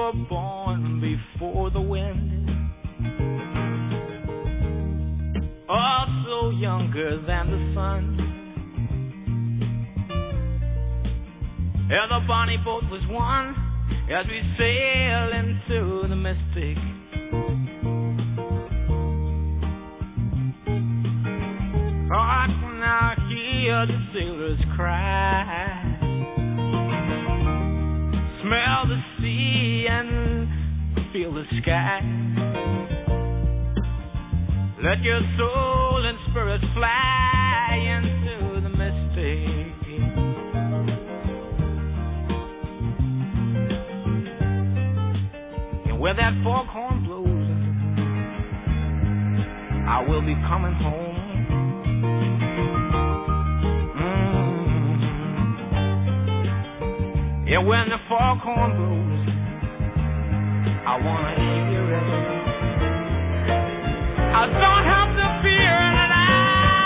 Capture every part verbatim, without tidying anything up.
were born before the wind, also younger than the sun. And the bonnie boat was one as we sail into the mystic. Hark when I hear the sailors cry, smell the sea and feel the sky. Let your soul and spirit fly into the mystic. And where that foghorn blows, I will be coming home. Yeah, when the foghorn blows, I wanna hear it. I don't have to fear it, and I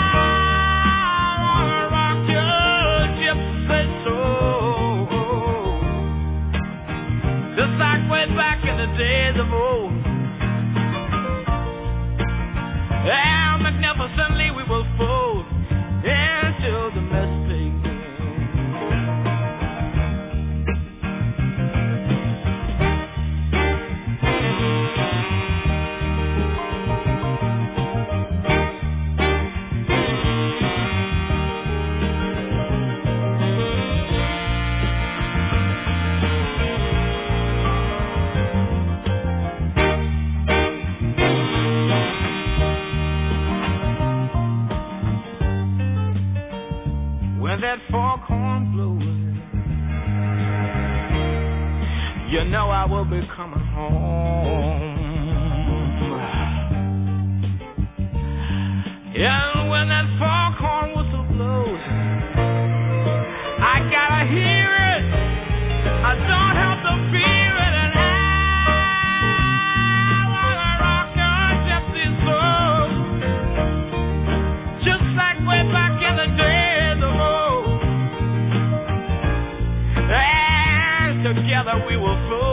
wanna rock your gypsy soul, just like way back in the days of old. And magnificently we will fold into the mystic. That foghorn blows, you know I will be coming home. And when that foghorn whistle blows, I gotta hear it. I don't have to fear it, and I wanna rock your gypsy soul, just like way back in the days of old. Together we will flow.